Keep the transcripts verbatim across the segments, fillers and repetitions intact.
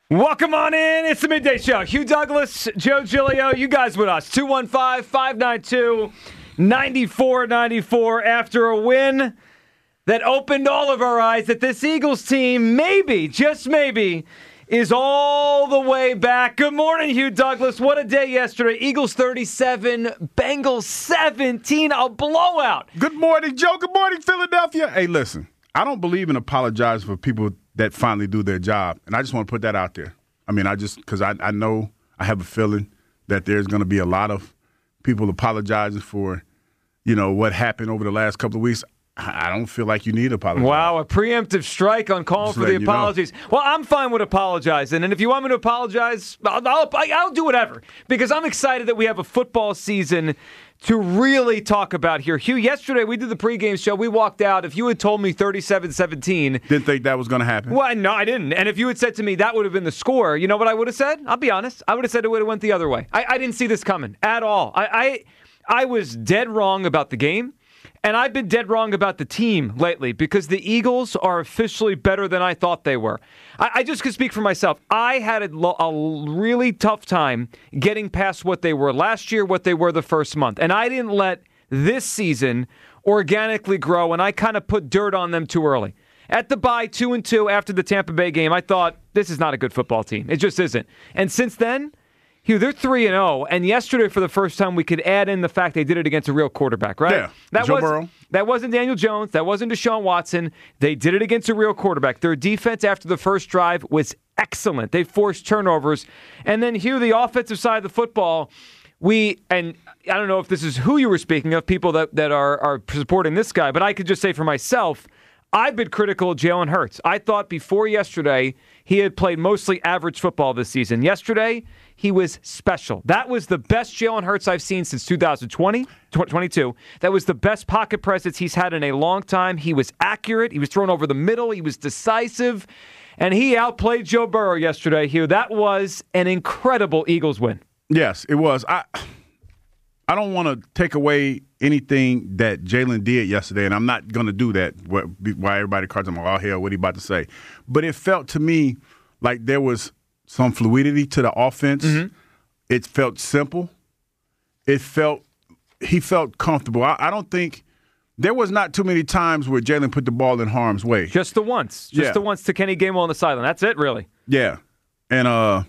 Welcome on in. It's the Midday Show. Hugh Douglas, Joe Giglio, you guys with us. two one five, five nine two, nine four nine four after a win that opened all of our eyes that this Eagles team maybe, just maybe, is all the way back. Good morning, Hugh Douglas. What a day yesterday. Eagles thirty-seven, Bengals seventeen, a blowout. Good morning, Joe. Good morning, Philadelphia. Hey, listen, I don't believe in apologizing for people that finally do their job. And I just want to put that out there. I mean, I just, because I, I know, I have a feeling that there's going to be a lot of people apologizing for, you know, what happened over the last couple of weeks. I don't feel like you need to apologize. Wow, a preemptive strike on calling for the apologies. You know. Well, I'm fine with apologizing. And if you want me to apologize, I'll, I'll, I'll do whatever. Because I'm excited that we have a football season to really talk about here. Hugh, yesterday we did the pregame show. We walked out. If you had told me thirty-seven seventeen. Didn't think that was going to happen. Well, no, I didn't. And if you had said to me that would have been the score, you know what I would have said? I'll be honest. I would have said it would have went the other way. I, I didn't see this coming at all. I, I I was dead wrong about the game. And I've been dead wrong about the team lately because the Eagles are officially better than I thought they were. I, I just could speak for myself. I had a, a really tough time getting past what they were last year, what they were the first month. And I didn't let this season organically grow, and I kind of put dirt on them too early. At the bye, two and two after the Tampa Bay game, I thought, this is not a good football team. It just isn't. And since then, Hugh, they're three and oh, and yesterday for the first time we could add in the fact they did it against a real quarterback, right? Yeah, that Joe was, Burrow. That wasn't Daniel Jones. That wasn't Deshaun Watson. They did it against a real quarterback. Their defense after the first drive was excellent. They forced turnovers. And then, Hugh, the offensive side of the football, we, and I don't know if this is who you were speaking of, people that, that are, are supporting this guy, but I could just say for myself, I've been critical of Jalen Hurts. I thought before yesterday he had played mostly average football this season. Yesterday, he was special. That was the best Jalen Hurts I've seen since two thousand twenty, twenty-two. That was the best pocket presence he's had in a long time. He was accurate. He was thrown over the middle. He was decisive. And he outplayed Joe Burrow yesterday, Hugh. That was an incredible Eagles win. Yes, it was. I I don't want to take away anything that Jalen did yesterday, and I'm not going to do that. Why everybody cards him, oh, hell, what he about to say? But it felt to me like there was some fluidity to the offense. Mm-hmm. It felt simple. It felt he felt comfortable. I, I don't think there was not too many times where Jalen put the ball in harm's way. Just the once. Just yeah. the once to Kenny Gainwell on the sideline. That's it, really. Yeah. And uh,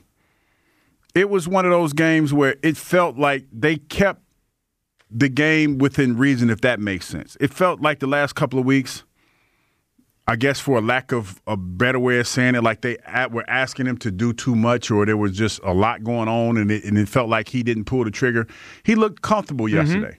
it was one of those games where it felt like they kept the game within reason, if that makes sense. It felt like the last couple of weeks, I guess for a lack of a better way of saying it, like they were asking him to do too much or there was just a lot going on and it, and it felt like he didn't pull the trigger. He looked comfortable mm-hmm. yesterday.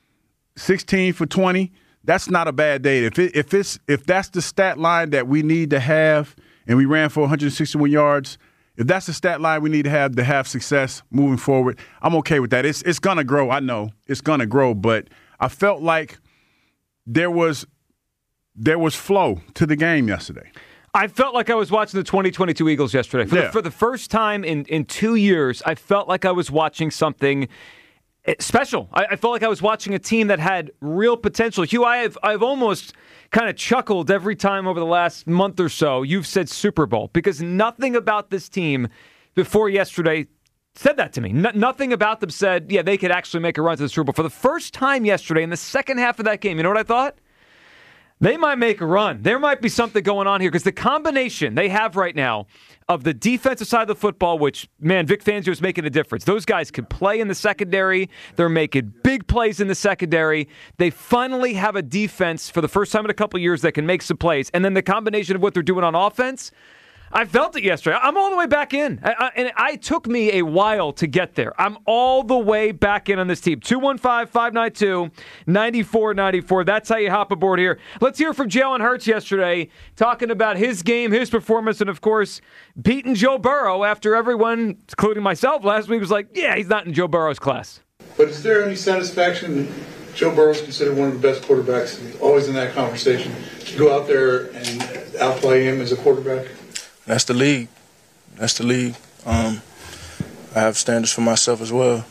sixteen for twenty, that's not a bad day. If it, if it's if that's the stat line that we need to have and we ran for one hundred sixty-one yards, if that's the stat line we need to have to have success moving forward, I'm okay with that. It's it's going to grow. I know it's going to grow, but I felt like there was there was flow to the game yesterday. I felt like I was watching the twenty twenty-two Eagles yesterday. For, yeah. the, for the first time in, in two years, I felt like I was watching something special. I, I felt like I was watching a team that had real potential. Hugh, I have I've almost kind of chuckled every time over the last month or so you've said Super Bowl because nothing about this team before yesterday said that to me. No, nothing about them said, yeah, they could actually make a run to the Super Bowl. For the first time yesterday in the second half of that game, you know what I thought? They might make a run. There might be something going on here because the combination they have right now of the defensive side of the football, which, man, Vic Fangio is making a difference. Those guys can play in the secondary. They're making big plays in the secondary. They finally have a defense for the first time in a couple of years that can make some plays. And then the combination of what they're doing on offense, I felt it yesterday. I'm all the way back in. I, I, and it, it took me a while to get there. I'm all the way back in on this team. two one five, five nine two, nine four nine four. That's how you hop aboard here. Let's hear from Jalen Hurts yesterday, talking about his game, his performance, and, of course, beating Joe Burrow after everyone, including myself last week, was like, yeah, he's not in Joe Burrow's class. But is there any satisfaction? Joe Burrow is considered one of the best quarterbacks. He's always in that conversation. To go out there and outplay him as a quarterback? That's the league. That's the league. Um, I have standards for myself as well.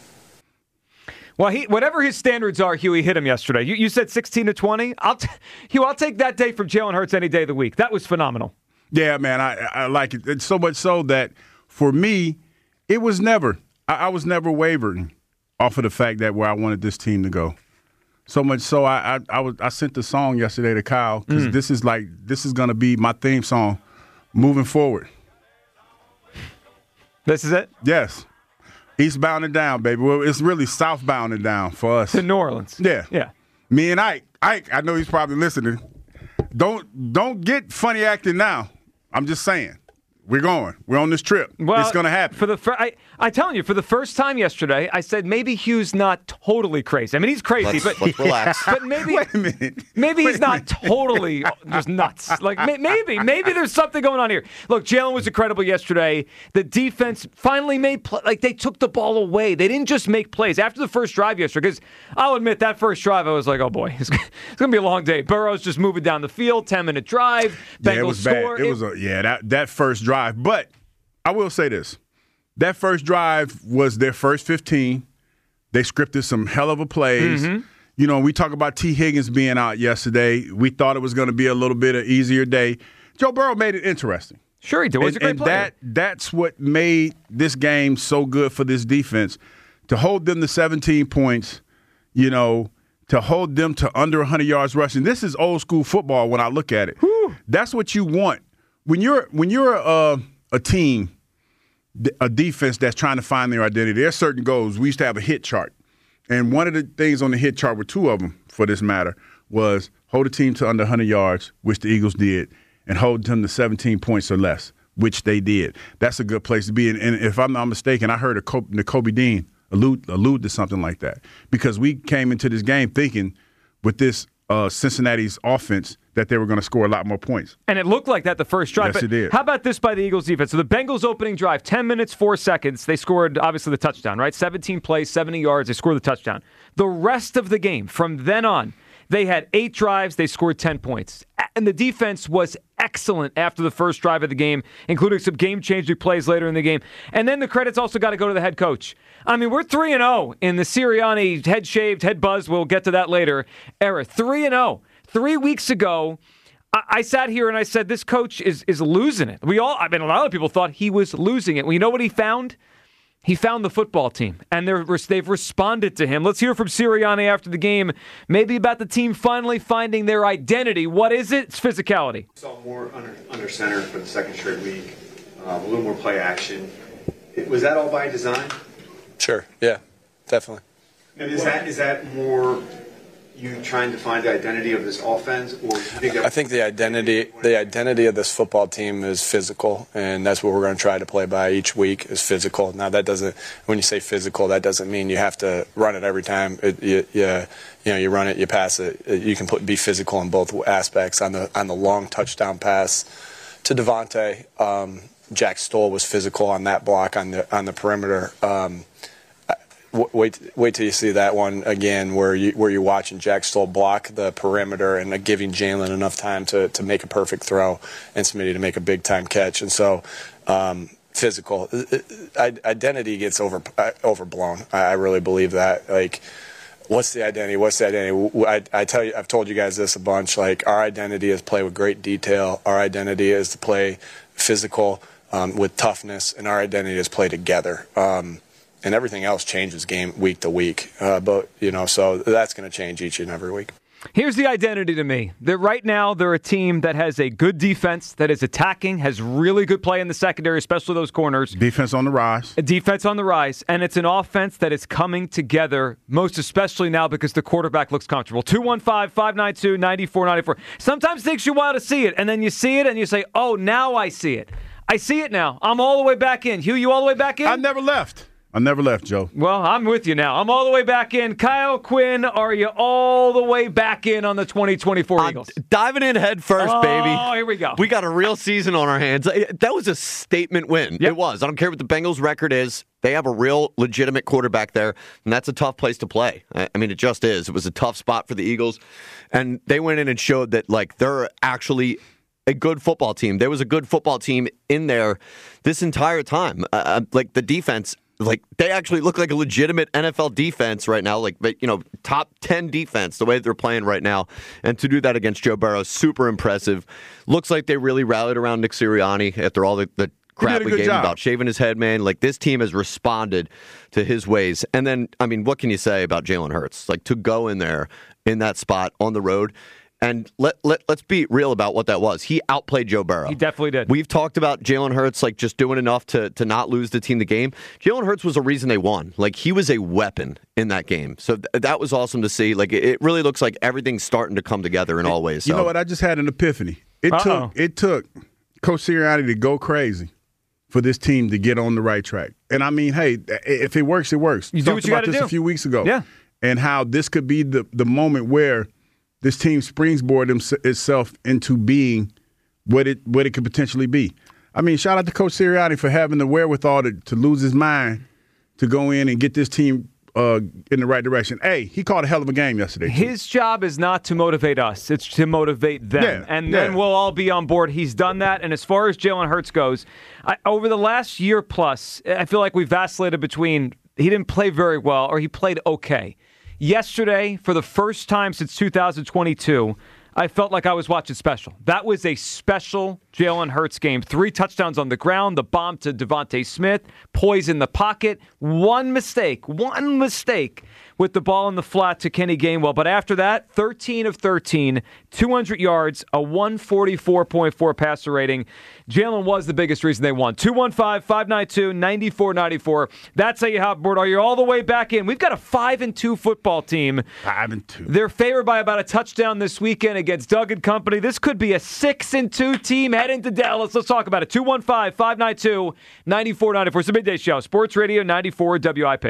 Well, he whatever his standards are, Huey hit him yesterday. You, you said sixteen to twenty. I'll t- Hugh, I'll take that day from Jalen Hurts any day of the week. That was phenomenal. Yeah, man, I, I like it. It's so much so that for me, it was never, I, I was never wavering off of the fact that where I wanted this team to go. So much so I I, I, was, I sent the song yesterday to Kyle because mm. this is like, this is going to be my theme song moving forward. This is it? Yes. Eastbound and down, baby. Well, it's really southbound and down for us. To New Orleans. Yeah. Yeah. Me and Ike. Ike, I know he's probably listening. Don't don't get funny acting now. I'm just saying. We're going. We're on this trip. Well, it's going to happen. For the fir- I, I telling you, for the first time yesterday, I said maybe Hugh's not totally crazy. I mean, he's crazy, let's, but let's relax. But maybe, Wait a minute. maybe Wait he's not totally just nuts. Like may, maybe, maybe there's something going on here. Look, Jalen was incredible yesterday. The defense finally made play. Like they took the ball away. They didn't just make plays after the first drive yesterday. Because I'll admit that first drive, I was like, oh boy, it's, it's going to be a long day. Burrow's just moving down the field, ten minute drive. Bengals yeah, it was score. bad. It, it was a yeah that that first drive, but. I will say this. That first drive was their first fifteen. They scripted some hell of a plays. Mm-hmm. You know, we talk about T. Higgins being out yesterday. We thought it was going to be a little bit of easier day. Joe Burrow made it interesting. Sure he did. He was a great and player. That, that's what made this game so good for this defense. To hold them to seventeen points, you know, to hold them to under one hundred yards rushing. This is old school football when I look at it. Whew. That's what you want. When you're, when you're a, a team – a defense that's trying to find their identity. There's certain goals. We used to have a hit chart. And one of the things on the hit chart, with two of them for this matter, was hold a team to under one hundred yards, which the Eagles did, and hold them to seventeen points or less, which they did. That's a good place to be. And, and if I'm not mistaken, I heard a Nakobe Dean allude, allude to something like that. Because we came into this game thinking with this uh, Cincinnati's offense that they were going to score a lot more points. And it looked like that the first drive. Yes, but it did. How about this by the Eagles defense? So the Bengals opening drive, ten minutes, four seconds. They scored, obviously, the touchdown, right? seventeen plays, seventy yards. They scored the touchdown. The rest of the game, from then on, they had eight drives. They scored ten points. And the defense was excellent after the first drive of the game, including some game-changing plays later in the game. And then the credit's also got to go to the head coach. I mean, we're three and oh in the Sirianni head-shaved, head-buzzed, we'll get to that later, era. three and oh. Three weeks ago, I, I sat here and I said, this coach is is losing it. We all, I mean, a lot of people thought he was losing it. Well, you know what he found? He found the football team, and they're, they've responded to him. Let's hear from Sirianni after the game, maybe about the team finally finding their identity. What is it? It's physicality. Saw more under, under center for the second straight week, um, a little more play action. Was that all by design? Sure, yeah, definitely. And is that is that more you trying to find the identity of this offense, or do you think that- I think the identity the identity of this football team is physical, and that's what we're going to try to play by each week is physical. Now that doesn't, when you say physical, that doesn't mean you have to run it every time. It, you, you, you know, you run it, you pass it. You can put, be physical in both aspects. On the on the long touchdown pass to Devontae, um, Jack Stoll was physical on that block on the on the perimeter. Um, Wait, wait till you see that one again, where you where you're watching Jack Stoll block the perimeter and giving Jalen enough time to, to make a perfect throw and Smitty to make a big time catch. And so, um, physical identity gets over overblown. I really believe that. Like, what's the identity? What's the identity? I, I tell you, I've told you guys this a bunch. Like, our identity is play with great detail. Our identity is to play physical um, with toughness, and our identity is play together. Um, And everything else changes game week to week. Uh, but, you know, so that's going to change each and every week. Here's the identity to me. That right now, they're a team that has a good defense, that is attacking, has really good play in the secondary, especially those corners. Defense on the rise. A defense on the rise. And it's an offense that is coming together, most especially now because the quarterback looks comfortable. two one five, five nine two, nine four nine four. Sometimes it takes you a while to see it, and then you see it, and you say, oh, now I see it. I see it now. I'm all the way back in. Hugh, you all the way back in? I never left. I never left, Joe. Well, I'm with you now. I'm all the way back in. Kyle Quinn, are you all the way back in on the twenty twenty-four I'm Eagles? Diving in head first, oh, baby. Oh, here we go. We got a real season on our hands. That was a statement win. Yep. It was. I don't care what the Bengals' record is. They have a real legitimate quarterback there, and that's a tough place to play. I mean, it just is. It was a tough spot for the Eagles, and they went in and showed that, like, they're actually a good football team. There was a good football team in there this entire time. Uh, like, the defense... Like, they actually look like a legitimate N F L defense right now, like, you know, top ten defense, the way they're playing right now. And to do that against Joe Burrow, super impressive. Looks like they really rallied around Nick Sirianni after all the, the crap a we good gave job. him about shaving his head, man. Like, this team has responded to his ways. And then, I mean, what can you say about Jalen Hurts? Like, to go in there in that spot on the road. And let, let, let's be real about what that was. He outplayed Joe Burrow. He definitely did. We've talked about Jalen Hurts, like, just doing enough to, to not lose the team the game. Jalen Hurts was a reason they won. Like, he was a weapon in that game. So th- that was awesome to see. Like, it, it really looks like everything's starting to come together in all ways. You So. know what? I just had an epiphany. It Uh-oh. took it took Coach Sirianni to go crazy for this team to get on the right track. And I mean, hey, if it works, it works. You We do talked what you about gotta this do. a few weeks ago. Yeah. And how this could be the, the moment where this team springboard them, itself into being what it what it could potentially be. I mean, shout out to Coach Sirianni for having the wherewithal to, to lose his mind to go in and get this team uh, in the right direction. Hey, he called a hell of a game yesterday. too. His job is not to motivate us. It's to motivate them. Yeah, and then yeah. we'll all be on board. He's done that. And as far as Jalen Hurts goes, I, over the last year plus, I feel like we vacillated between he didn't play very well or he played okay. Yesterday, for the first time since two thousand twenty-two, I felt like I was watching special. That was a special Jalen Hurts game. Three touchdowns on the ground, the bomb to Devontae Smith, poise in the pocket. One mistake, one mistake with the ball in the flat to Kenny Gainwell. But after that, thirteen of thirteen, two hundred yards, a one forty-four point four passer rating. Jalen was the biggest reason they won. two one five, five nine two, nine four nine four. That's how you hop board. Are you all the way back in? We've got a five and two football team. Five and two. They're favored by about a touchdown this weekend against Doug and company. This could be a six and two team heading to Dallas. Let's talk about it. two one five, five nine two, nine four nine four. It's a midday show. Sports Radio ninety-four W I P.